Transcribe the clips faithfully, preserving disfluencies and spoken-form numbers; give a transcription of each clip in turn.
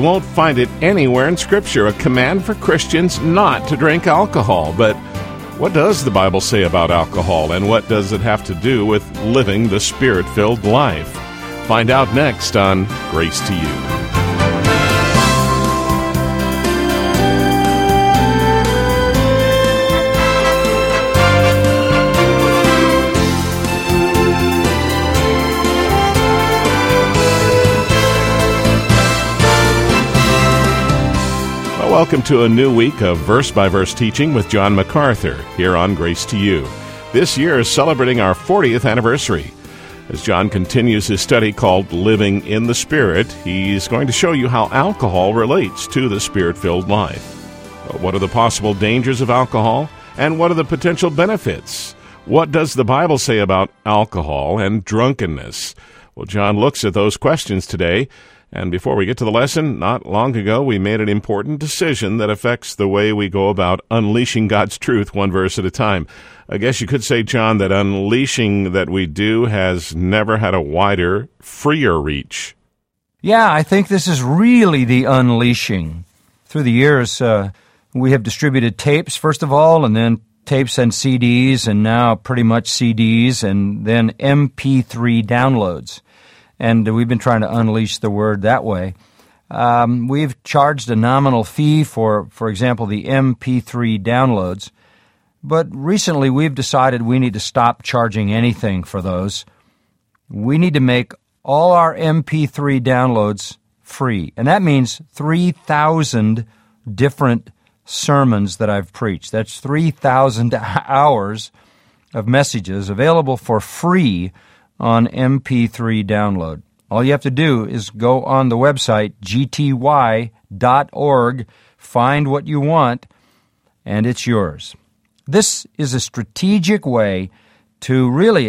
won't find it anywhere in Scripture, a command for Christians not to drink alcohol. But what does the Bible say about alcohol, and what does it have to do with living the Spirit-filled life? Find out next on Grace to You. Welcome to a new week of verse-by-verse teaching with John MacArthur here on Grace to You. This year is celebrating our fortieth anniversary. As John continues his study called Living in the Spirit, he's going to show you how alcohol relates to the Spirit-filled life. What are the possible dangers of alcohol, and what are the potential benefits? What does the Bible say about alcohol and drunkenness? Well, John looks at those questions today. And before we get to the lesson, not long ago we made an important decision that affects the way we go about unleashing God's truth one verse at a time. I guess you could say, John, that unleashing that we do has never had a wider, freer reach. Yeah, I think this is really the unleashing. Through the years, uh, we have distributed tapes, first of all, and then tapes and C Ds, and now pretty much C Ds, and then M P three downloads. And we've been trying to unleash the word that way. Um, we've charged a nominal fee for, for example, the M P three downloads. But recently we've decided we need to stop charging anything for those. We need to make all our M P three downloads free. And that means three thousand different sermons that I've preached. That's three thousand hours of messages available for free on M P three download. All you have to do is go on the website, G T Y dot org, find what you want, and it's yours. This is a strategic way to really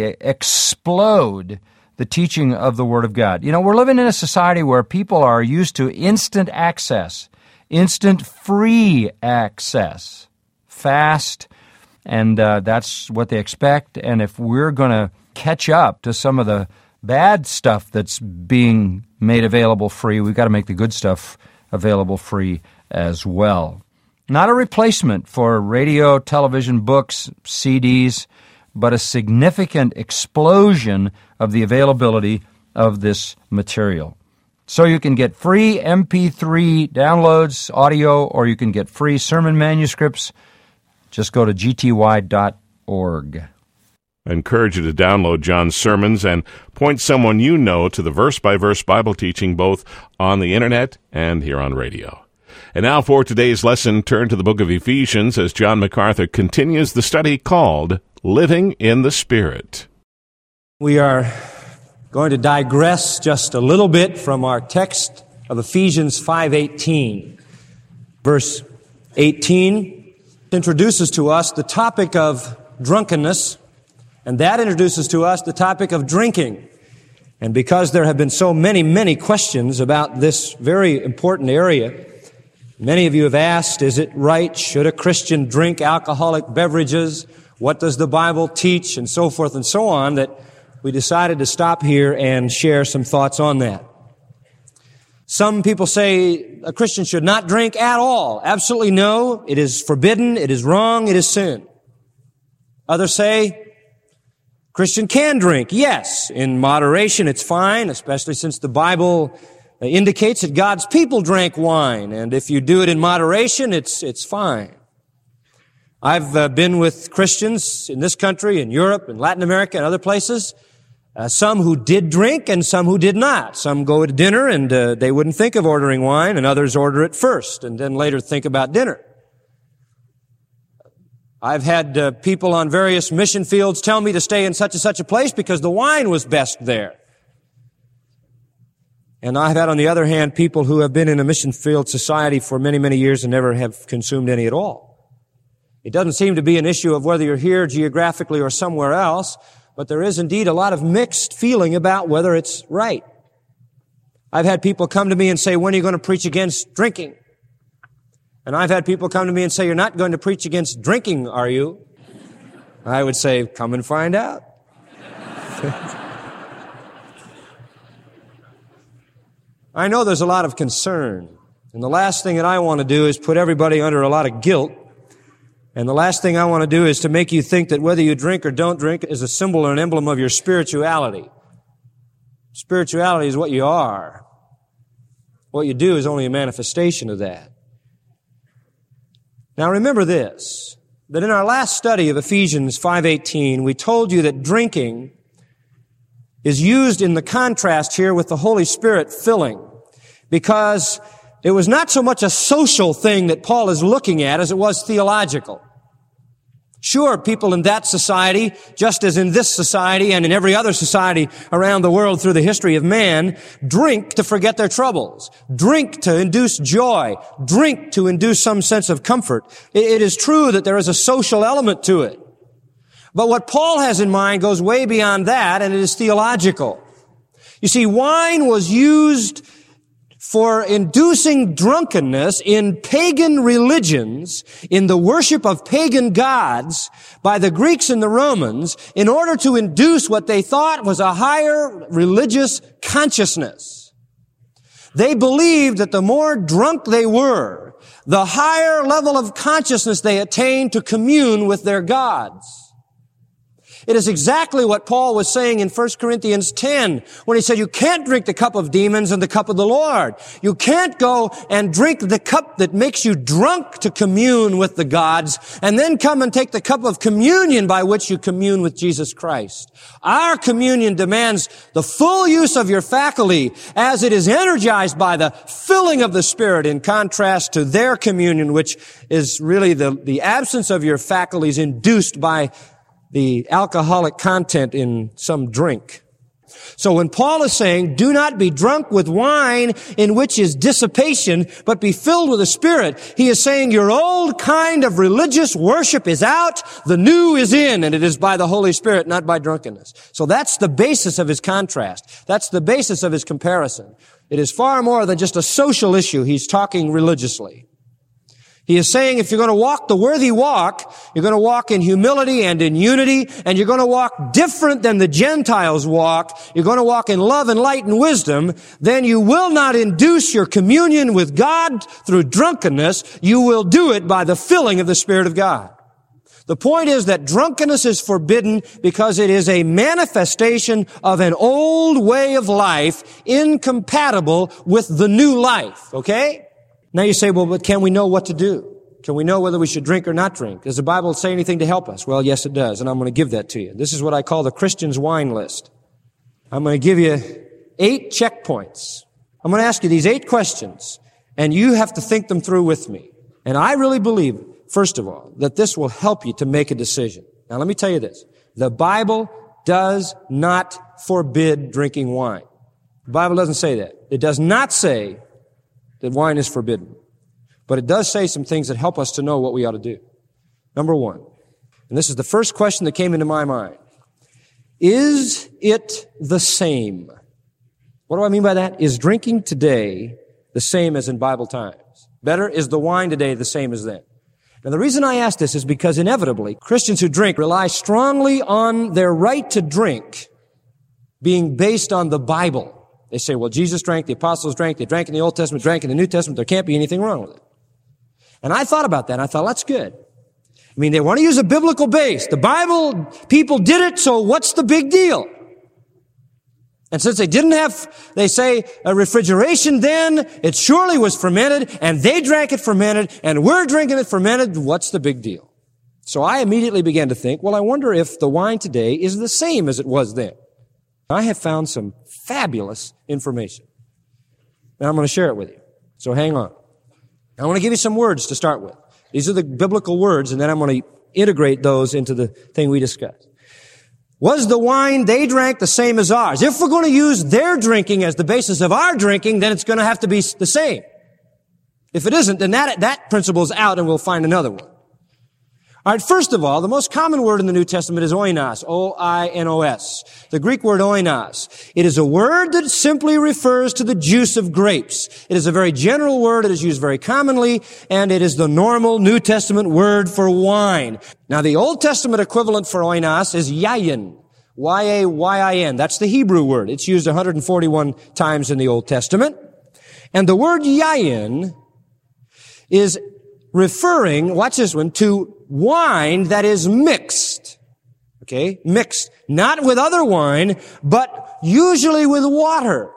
explode the teaching of the Word of God. You know, we're living in a society where people are used to instant access, instant free access, fast, and uh, that's what they expect. And if we're going to catch up to some of the bad stuff that's being made available free, we've got to make the good stuff available free as well. Not a replacement for radio, television, books, C Ds, but a significant explosion of the availability of this material. So you can get free M P three downloads, audio, or you can get free sermon manuscripts. Just go to G T Y dot org. I encourage you to download John's sermons and point someone you know to the verse-by-verse Bible teaching both on the Internet and here on radio. And now for today's lesson, turn to the book of Ephesians as John MacArthur continues the study called Living in the Spirit. We are going to digress just a little bit from our text of Ephesians five eighteen. Verse eighteen introduces to us the topic of drunkenness, and that introduces to us the topic of drinking. And because there have been so many, many questions about this very important area, many of you have asked, is it right? Should a Christian drink alcoholic beverages? What does the Bible teach? And so forth and so on, that we decided to stop here and share some thoughts on that. Some people say a Christian should not drink at all. Absolutely no. It is forbidden. It is wrong. It is sin. Others say Christian can drink. Yes, in moderation it's fine, especially since the Bible indicates that God's people drank wine. And if you do it in moderation, it's it's fine. I've uh, been with Christians in this country, in Europe, in Latin America, and other places. Uh, some who did drink and some who did not. Some go to dinner and uh, they wouldn't think of ordering wine, and others order it first and then later think about dinner. I've had uh, people on various mission fields tell me to stay in such and such a place because the wine was best there. And I've had, on the other hand, people who have been in a mission field society for many, many years and never have consumed any at all. It doesn't seem to be an issue of whether you're here geographically or somewhere else, but there is indeed a lot of mixed feeling about whether it's right. I've had people come to me and say, when are you going to preach against drinking? And I've had people come to me and say, you're not going to preach against drinking, are you? I would say, come and find out. I know there's a lot of concern And the last thing that I want to do is put everybody under a lot of guilt. And the last thing I want to do is to make you think that whether you drink or don't drink is a symbol or an emblem of your spirituality. Spirituality is what you are. What you do is only a manifestation of that. Now remember this, that in our last study of Ephesians five eighteen, we told you that drinking is used in the contrast here with the Holy Spirit filling, because it was not so much a social thing that Paul is looking at as it was theological. Sure, people in that society, just as in this society and in every other society around the world through the history of man, drink to forget their troubles, drink to induce joy, drink to induce some sense of comfort. It is true that there is a social element to it. But what Paul has in mind goes way beyond that, and it is theological. You see, wine was used for inducing drunkenness in pagan religions, in the worship of pagan gods, by the Greeks and the Romans, in order to induce what they thought was a higher religious consciousness. They believed that the more drunk they were, the higher level of consciousness they attained to commune with their gods. It is exactly what Paul was saying in First Corinthians ten when he said, you can't drink the cup of demons and the cup of the Lord. You can't go and drink the cup that makes you drunk to commune with the gods and then come and take the cup of communion by which you commune with Jesus Christ. Our communion demands the full use of your faculty as it is energized by the filling of the Spirit, in contrast to their communion, which is really the, the absence of your faculties induced by the alcoholic content in some drink. So when Paul is saying, do not be drunk with wine in which is dissipation, but be filled with the Spirit, he is saying your old kind of religious worship is out, the new is in, and it is by the Holy Spirit, not by drunkenness. So that's the basis of his contrast. That's the basis of his comparison. It is far more than just a social issue. He's talking religiously. He is saying if you're going to walk the worthy walk, you're going to walk in humility and in unity, and you're going to walk different than the Gentiles walk, you're going to walk in love and light and wisdom, then you will not induce your communion with God through drunkenness. You will do it by the filling of the Spirit of God. The point is that drunkenness is forbidden because it is a manifestation of an old way of life incompatible with the new life, okay? Now you say, well, but can we know what to do? Can we know whether we should drink or not drink? Does the Bible say anything to help us? Well, yes, it does, and I'm going to give that to you. This is what I call the Christian's wine list. I'm going to give you eight checkpoints. I'm going to ask you these eight questions, and you have to think them through with me. And I really believe, first of all, that this will help you to make a decision. Now, let me tell you this. The Bible does not forbid drinking wine. The Bible doesn't say that. It does not say that wine is forbidden. But it does say some things that help us to know what we ought to do. Number one, and this is the first question that came into my mind. Is it the same? What do I mean by that? Is drinking today the same as in Bible times? Better, is the wine today the same as then? Now the reason I ask this is because inevitably Christians who drink rely strongly on their right to drink being based on the Bible. They say, well, Jesus drank, the apostles drank, they drank in the Old Testament, drank in the New Testament, there can't be anything wrong with it. And I thought about that, and I thought, that's good. I mean, they want to use a biblical base. The Bible, people did it, so what's the big deal? And since they didn't have, they say, a refrigeration then, it surely was fermented, and they drank it fermented, and we're drinking it fermented, what's the big deal? So I immediately began to think, well, I wonder if the wine today is the same as it was then. I have found some fabulous information. And I'm going to share it with you. So hang on. I want to give you some words to start with. These are the biblical words, and then I'm going to integrate those into the thing we discussed. Was the wine they drank the same as ours? If we're going to use their drinking as the basis of our drinking, then it's going to have to be the same. If it isn't, then that, that principle is out, and we'll find another one. All right, first of all, the most common word in the New Testament is oinos, O I N O S. The Greek word oinos. It is a word that simply refers to the juice of grapes. It is a very general word. It is used very commonly, and it is the normal New Testament word for wine. Now, the Old Testament equivalent for oinos is yayin, Y A Y I N. That's the Hebrew word. It's used one hundred forty-one times in the Old Testament. And the word yayin is referring, watch this one, to wine that is mixed. Okay? Mixed. Not with other wine, but usually with water.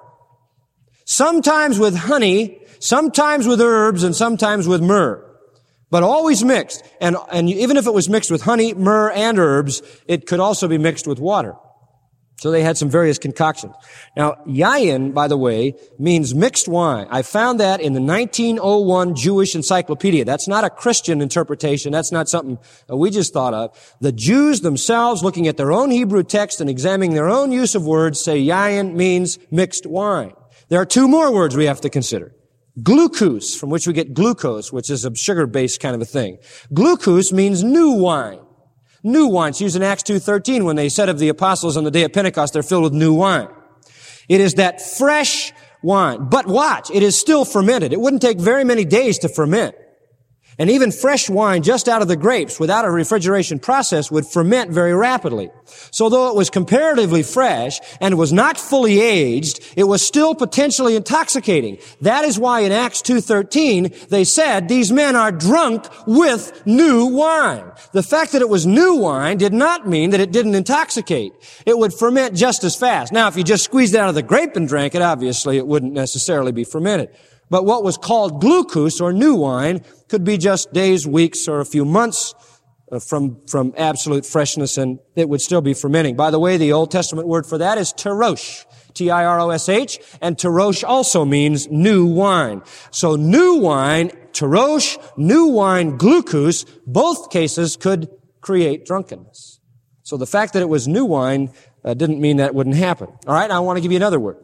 Sometimes with honey, sometimes with herbs, and sometimes with myrrh. But always mixed. And, and even if it was mixed with honey, myrrh, and herbs, it could also be mixed with water. So they had some various concoctions. Now, yayin, by the way, means mixed wine. I found that in the nineteen oh one Jewish Encyclopedia. That's not a Christian interpretation. That's not something we just thought of. The Jews themselves, looking at their own Hebrew text and examining their own use of words, say yayin means mixed wine. There are two more words we have to consider. Glucose, from which we get glucose, which is a sugar-based kind of a thing. Glucose means new wine. New wine. It's used in Acts two thirteen when they said of the apostles on the day of Pentecost, they're filled with new wine. It is that fresh wine. But watch, it is still fermented. It wouldn't take very many days to ferment. And even fresh wine just out of the grapes without a refrigeration process would ferment very rapidly. So though it was comparatively fresh and was not fully aged, it was still potentially intoxicating. That is why in Acts two thirteen they said these men are drunk with new wine. The fact that it was new wine did not mean that it didn't intoxicate. It would ferment just as fast. Now if you just squeezed it out of the grape and drank it, obviously it wouldn't necessarily be fermented. But what was called glucose or new wine could be just days, weeks, or a few months uh, from, from absolute freshness, and it would still be fermenting. By the way, the Old Testament word for that is terosh, T I R O S H, and terosh also means new wine. So new wine, terosh, new wine, glucose, both cases could create drunkenness. So the fact that it was new wine uh, didn't mean that wouldn't happen. All right, I want to give you another word.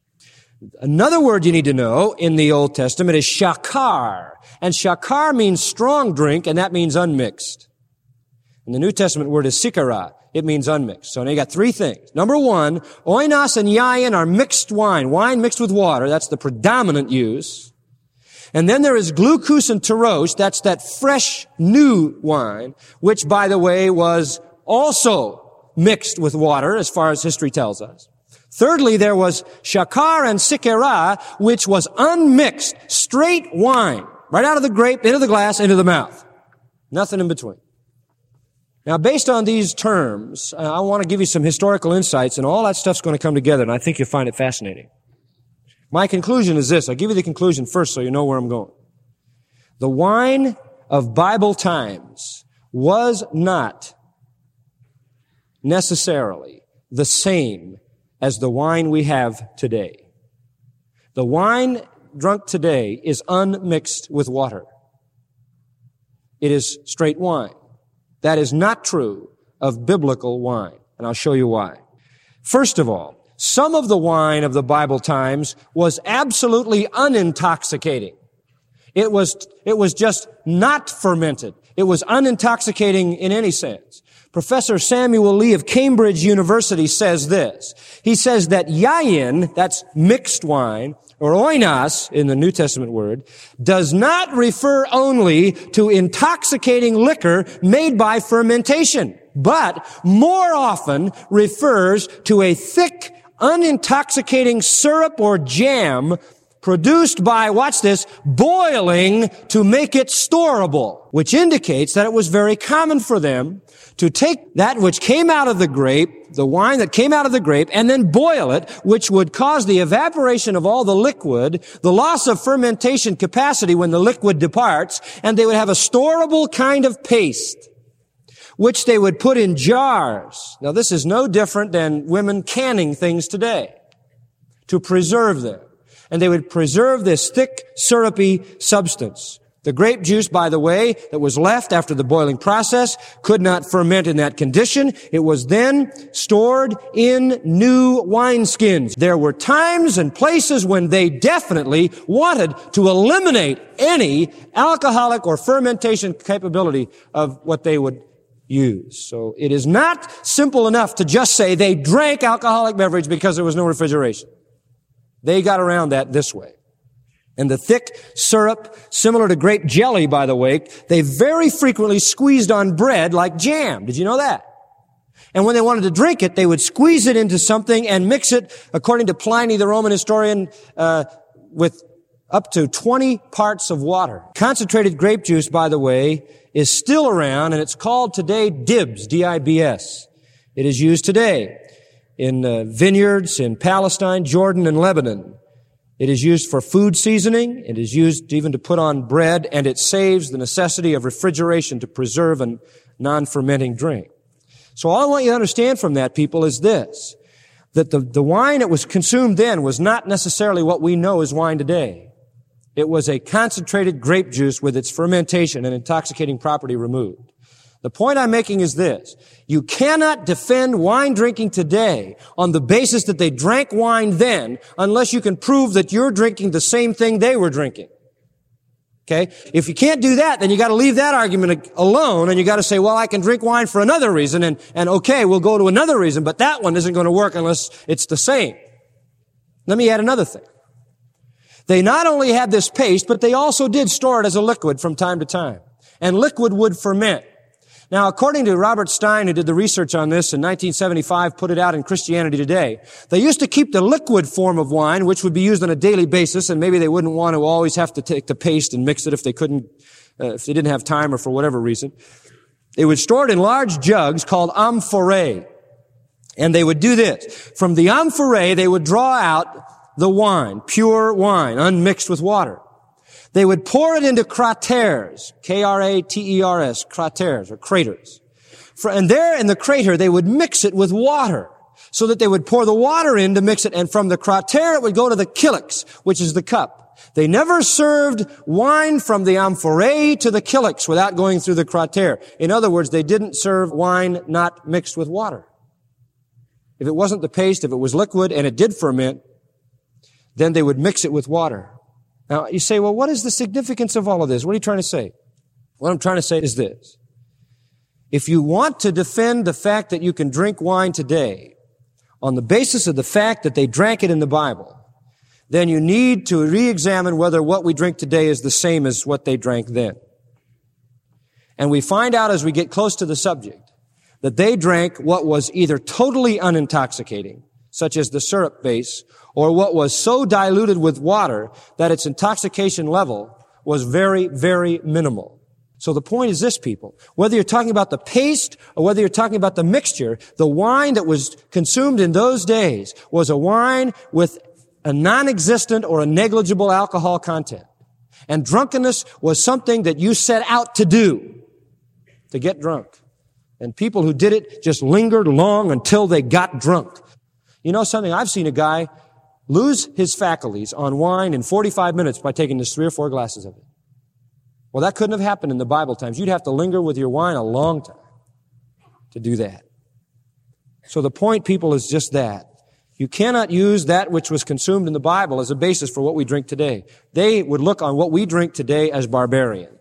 Another word you need to know in the Old Testament is shakar. And shakar means strong drink, and that means unmixed. And the New Testament word is sikara. It means unmixed. So now you got three things. Number one, oinos and yayin are mixed wine. Wine mixed with water. That's the predominant use. And then there is glucose and terosh. That's that fresh, new wine, which, by the way, was also mixed with water, as far as history tells us. Thirdly, there was shakar and sikera, which was unmixed, straight wine, right out of the grape, into the glass, into the mouth. Nothing in between. Now, based on these terms, uh, I want to give you some historical insights, and all that stuff's going to come together, and I think you'll find it fascinating. My conclusion is this. I'll give you the conclusion first so you know where I'm going. The wine of Bible times was not necessarily the same as the wine we have today. The wine drunk today is unmixed with water. It is straight wine. That is not true of biblical wine, and I'll show you why. First of all, some of the wine of the Bible times was absolutely unintoxicating. It was, it was just not fermented. It was unintoxicating in any sense. Professor Samuel Lee of Cambridge University says this. He says that yayin, that's mixed wine, or oinos in the New Testament word, does not refer only to intoxicating liquor made by fermentation, but more often refers to a thick, unintoxicating syrup or jam produced by, watch this, boiling to make it storable, which indicates that it was very common for them to take that which came out of the grape, the wine that came out of the grape, and then boil it, which would cause the evaporation of all the liquid, the loss of fermentation capacity when the liquid departs, and they would have a storable kind of paste, which they would put in jars. Now, this is no different than women canning things today to preserve them. And they would preserve this thick, syrupy substance. The grape juice, by the way, that was left after the boiling process could not ferment in that condition. It was then stored in new wineskins. There were times and places when they definitely wanted to eliminate any alcoholic or fermentation capability of what they would use. So it is not simple enough to just say they drank alcoholic beverage because there was no refrigeration. They got around that this way. And the thick syrup, similar to grape jelly, by the way, they very frequently squeezed on bread like jam. Did you know that? And when they wanted to drink it, they would squeeze it into something and mix it, according to Pliny, the Roman historian, uh, with up to twenty parts of water. Concentrated grape juice, by the way, is still around, and it's called today D I B S, D I B S. It is used today in uh, vineyards in Palestine, Jordan, and Lebanon. It is used for food seasoning. It is used even to put on bread, and it saves the necessity of refrigeration to preserve a non-fermenting drink. So all I want you to understand from that, people, is this, that the, the wine that was consumed then was not necessarily what we know as wine today. It was a concentrated grape juice with its fermentation and intoxicating property removed. The point I'm making is this. You cannot defend wine drinking today on the basis that they drank wine then unless you can prove that you're drinking the same thing they were drinking. Okay? If you can't do that, then you got to leave that argument alone, and you got to say, well, I can drink wine for another reason, and, and okay, we'll go to another reason, but that one isn't going to work unless it's the same. Let me add another thing. They not only had this paste, but they also did store it as a liquid from time to time. And liquid would ferment. Now, according to Robert Stein, who did the research on this in nineteen seventy-five, put it out in Christianity Today, they used to keep the liquid form of wine, which would be used on a daily basis, and maybe they wouldn't want to always have to take the paste and mix it if they couldn't, uh, if they didn't have time or for whatever reason. They would store it in large jugs called amphorae. And they would do this. From the amphorae, they would draw out the wine, pure wine, unmixed with water. They would pour it into craters, K R A T E R S, craters, or craters. And there in the crater, they would mix it with water, so that they would pour the water in to mix it, and from the crater, it would go to the kylix, which is the cup. They never served wine from the amphorae to the kylix without going through the crater. In other words, they didn't serve wine not mixed with water. If it wasn't the paste, if it was liquid, and it did ferment, then they would mix it with water. Now, you say, well, what is the significance of all of this? What are you trying to say? What I'm trying to say is this. If you want to defend the fact that you can drink wine today on the basis of the fact that they drank it in the Bible, then you need to re-examine whether what we drink today is the same as what they drank then. And we find out as we get close to the subject that they drank what was either totally unintoxicating, such as the syrup base, or what was so diluted with water that its intoxication level was very, very minimal. So the point is this, people. Whether you're talking about the paste or whether you're talking about the mixture, the wine that was consumed in those days was a wine with a non-existent or a negligible alcohol content. And drunkenness was something that you set out to do, to get drunk. And people who did it just lingered long until they got drunk. You know something? I've seen a guy lose his faculties on wine in forty-five minutes by taking just three or four glasses of it. Well, that couldn't have happened in the Bible times. You'd have to linger with your wine a long time to do that. So the point, people, is just that. You cannot use that which was consumed in the Bible as a basis for what we drink today. They would look on what we drink today as barbarian.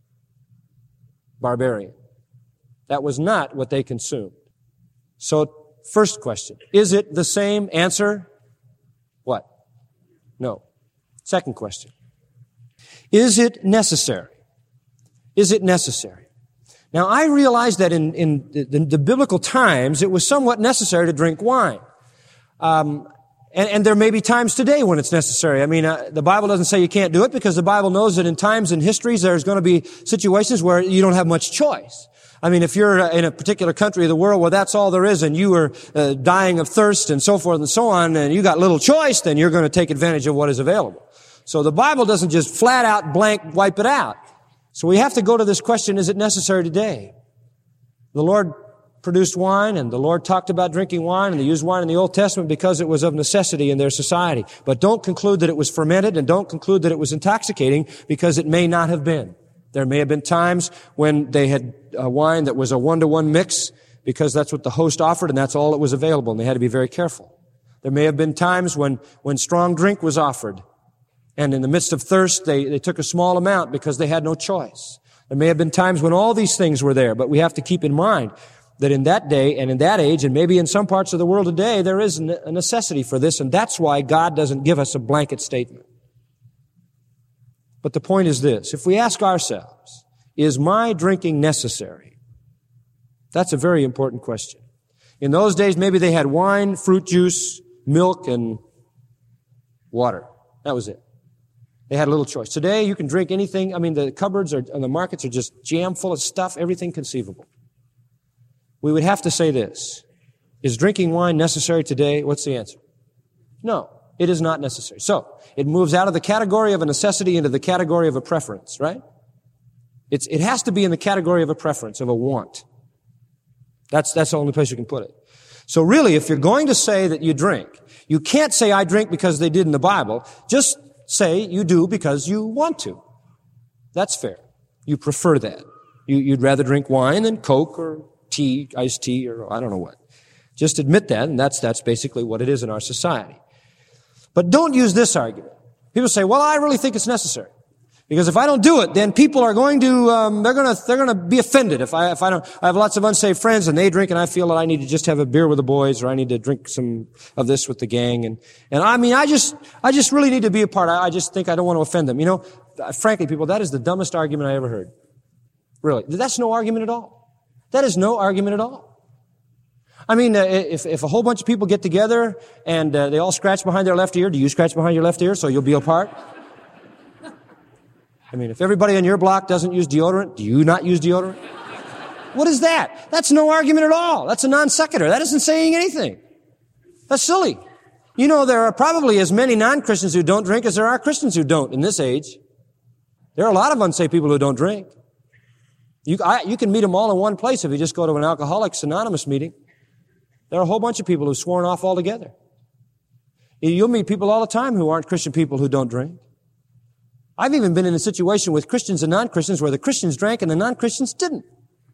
Barbarian. That was not what they consumed. So, first question, is it the same? Answer? What? No. Second question. Is it necessary? Is it necessary? Now, I realize that in, in the, the biblical times, it was somewhat necessary to drink wine. Um, and, and there may be times today when it's necessary. I mean, uh, the Bible doesn't say you can't do it because the Bible knows that in times and histories there's going to be situations where you don't have much choice. I mean, if you're in a particular country of the world where that's all there is and you are uh, dying of thirst and so forth and so on and you got little choice, then you're going to take advantage of what is available. So the Bible doesn't just flat out blank wipe it out. So we have to go to this question, is it necessary today? The Lord produced wine and the Lord talked about drinking wine and they used wine in the Old Testament because it was of necessity in their society. But don't conclude that it was fermented and don't conclude that it was intoxicating because it may not have been. There may have been times when they had a wine that was a one-to-one mix because that's what the host offered and that's all that was available and they had to be very careful. There may have been times when, when strong drink was offered and in the midst of thirst they, they took a small amount because they had no choice. There may have been times when all these things were there, but we have to keep in mind that in that day and in that age and maybe in some parts of the world today there is a necessity for this and that's why God doesn't give us a blanket statement. But the point is this, if we ask ourselves, is my drinking necessary? That's a very important question. In those days, maybe they had wine, fruit juice, milk, and water. That was it. They had a little choice. Today, you can drink anything. I mean, the cupboards are, and the markets are just jam full of stuff, everything conceivable. We would have to say this. Is drinking wine necessary today? What's the answer? No, it is not necessary. So, it moves out of the category of a necessity into the category of a preference, right? It's, it has to be in the category of a preference, of a want. That's, that's the only place you can put it. So really, if you're going to say that you drink, you can't say, I drink because they did in the Bible. Just say you do because you want to. That's fair. You prefer that. You, you'd rather drink wine than Coke or tea, iced tea, or I don't know what. Just admit that, and that's, that's basically what it is in our society. But don't use this argument. People say, well, I really think it's necessary. Because if I don't do it, then people are going to, um, they're going to, they're going to be offended. If I, if I don't, I have lots of unsaved friends and they drink and I feel that I need to just have a beer with the boys or I need to drink some of this with the gang. And, and I mean, I just, I just really need to be a part. I, I just think I don't want to offend them. You know, frankly, people, that is the dumbest argument I ever heard. Really. That's no argument at all. That is no argument at all. I mean, uh, if, if a whole bunch of people get together and uh, they all scratch behind their left ear, do you scratch behind your left ear so you'll be apart? I mean, if everybody on your block doesn't use deodorant, do you not use deodorant? What is that? That's no argument at all. That's a non sequitur. That isn't saying anything. That's silly. You know, there are probably as many non-Christians who don't drink as there are Christians who don't in this age. There are a lot of unsaved people who don't drink. You, I, you can meet them all in one place if you just go to an Alcoholics Anonymous meeting. There are a whole bunch of people who've sworn off altogether. You'll meet people all the time who aren't Christian people who don't drink. I've even been in a situation with Christians and non-Christians where the Christians drank and the non-Christians didn't.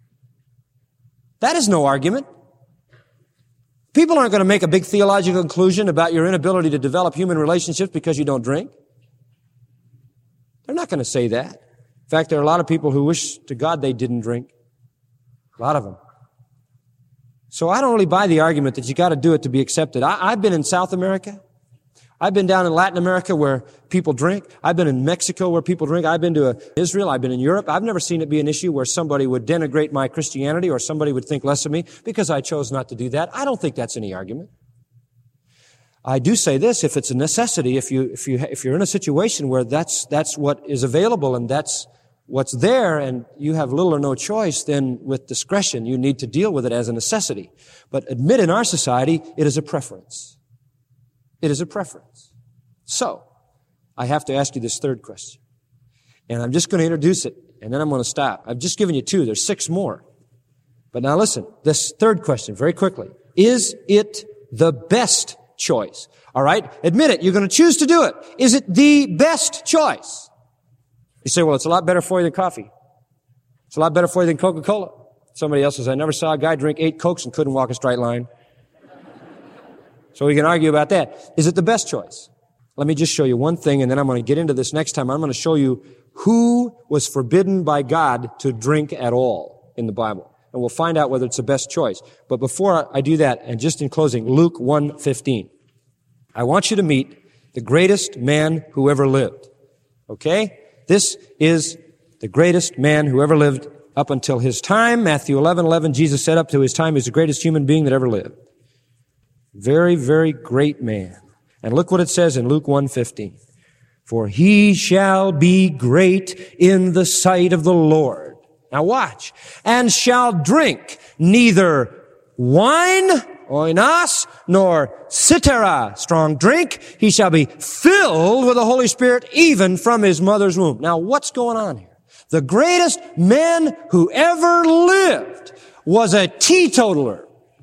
That is no argument. People aren't going to make a big theological conclusion about your inability to develop human relationships because you don't drink. They're not going to say that. In fact, there are a lot of people who wish to God they didn't drink. A lot of them. So I don't really buy the argument that you got to do it to be accepted. I, I've been in South America. I've been down in Latin America where people drink. I've been in Mexico where people drink. I've been to uh, Israel. I've been in Europe. I've never seen it be an issue where somebody would denigrate my Christianity or somebody would think less of me because I chose not to do that. I don't think that's any argument. I do say this, if it's a necessity, if you, if you, if you're in a situation where that's, that's what is available and that's what's there and you have little or no choice, then with discretion you need to deal with it as a necessity. But admit in our society, it is a preference. It is a preference. So, I have to ask you this third question. And I'm just going to introduce it, and then I'm going to stop. I've just given you two. There's six more. But now listen, this third question, very quickly. Is it the best choice? All right? Admit it. You're going to choose to do it. Is it the best choice? You say, well, it's a lot better for you than coffee. It's a lot better for you than Coca-Cola. Somebody else says, I never saw a guy drink eight Cokes and couldn't walk a straight line. So we can argue about that. Is it the best choice? Let me just show you one thing, and then I'm going to get into this next time. I'm going to show you who was forbidden by God to drink at all in the Bible. And we'll find out whether it's the best choice. But before I do that, and just in closing, Luke one fifteen. I want you to meet the greatest man who ever lived. Okay? This is the greatest man who ever lived up until his time. Matthew eleven eleven, Jesus said up to his time, he's the greatest human being that ever lived. Very, very great man. And look what it says in Luke one fifteen. For he shall be great in the sight of the Lord. Now watch. And shall drink neither wine, oinos, nor citera, strong drink. He shall be filled with the Holy Spirit even from his mother's womb. Now what's going on here? The greatest man who ever lived was a teetotaler.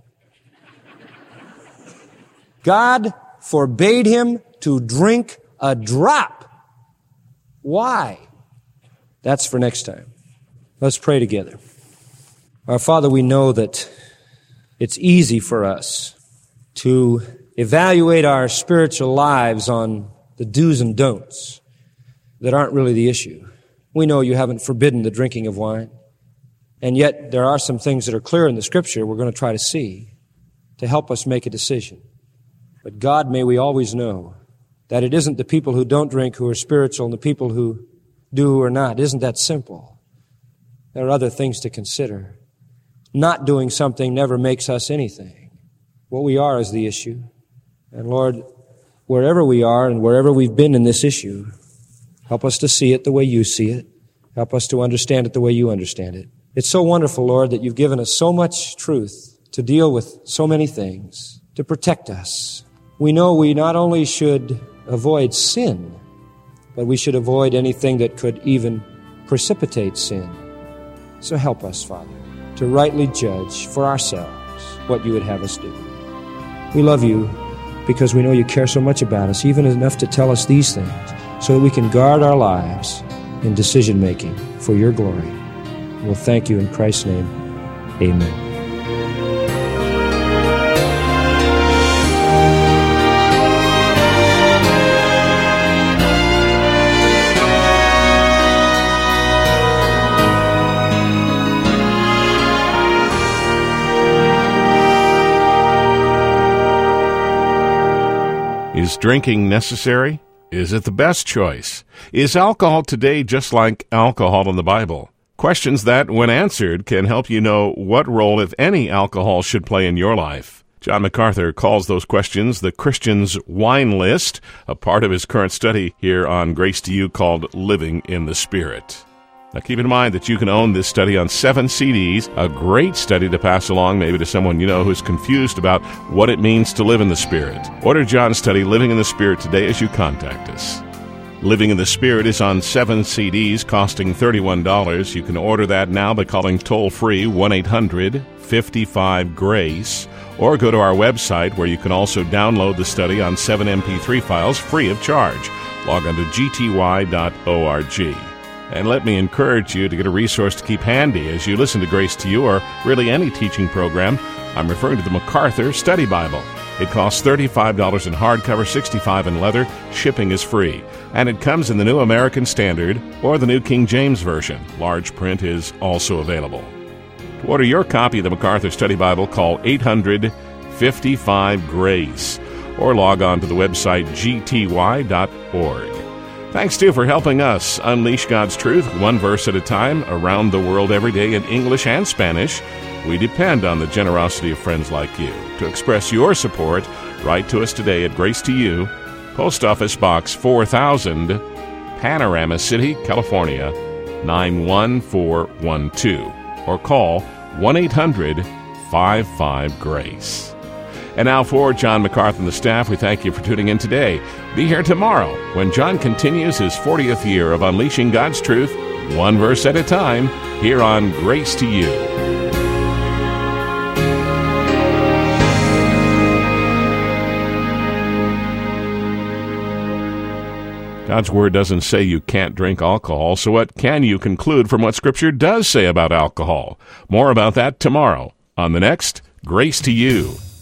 God forbade him to drink a drop. Why? That's for next time. Let's pray together. Our Father, we know that it's easy for us to evaluate our spiritual lives on the do's and don'ts that aren't really the issue. We know you haven't forbidden the drinking of wine, and yet there are some things that are clear in the Scripture we're going to try to see to help us make a decision. But God, may we always know that it isn't the people who don't drink who are spiritual and the people who do who are not. It isn't that simple. There are other things to consider. Not doing something never makes us anything. What we are is the issue. And Lord, wherever we are and wherever we've been in this issue, Help us to see it the way you see it. Help us to understand it the way you understand it. It's so wonderful, Lord, that you've given us so much truth to deal with so many things, to protect us. We know we not only should avoid sin, but we should avoid anything that could even precipitate sin. So help us, Father, to rightly judge for ourselves what you would have us do. We love you because we know you care so much about us, even enough to tell us these things, so that we can guard our lives in decision-making for your glory. We'll thank you in Christ's name. Amen. Is drinking necessary? Is it the best choice? Is alcohol today just like alcohol in the Bible? Questions that, when answered, can help you know what role, if any, alcohol should play in your life. John MacArthur calls those questions the Christian's wine list, a part of his current study here on Grace to You called Living in the Spirit. Now keep in mind that you can own this study on seven C Ds, a great study to pass along maybe to someone you know who's confused about what it means to live in the Spirit. Order John's study, Living in the Spirit, today as you contact us. Living in the Spirit is on seven C Ds, costing thirty-one dollars. You can order that now by calling toll-free one eight hundred fifty-five GRACE, or go to our website where you can also download the study on seven M P three files free of charge. Log on to g t y dot org. And let me encourage you to get a resource to keep handy as you listen to Grace to You, or really any teaching program. I'm referring to the MacArthur Study Bible. It costs thirty-five dollars in hardcover, sixty-five dollars in leather. Shipping is free. And it comes in the New American Standard or the New King James Version. Large print is also available. To order your copy of the MacArthur Study Bible, call eight hundred fifty-five GRACE or log on to the website g t y dot org. Thanks, too, for helping us unleash God's truth one verse at a time around the world every day in English and Spanish. We depend on the generosity of friends like you. To express your support, write to us today at Grace to You, Post Office Box four thousand, Panorama City, California, nine one four one two, or call one eight hundred five five GRACE. And now for John MacArthur and the staff, we thank you for tuning in today. Be here tomorrow when John continues his fortieth year of unleashing God's truth, one verse at a time, here on Grace to You. God's Word doesn't say you can't drink alcohol, so what can you conclude from what Scripture does say about alcohol? More about that tomorrow on the next Grace to You.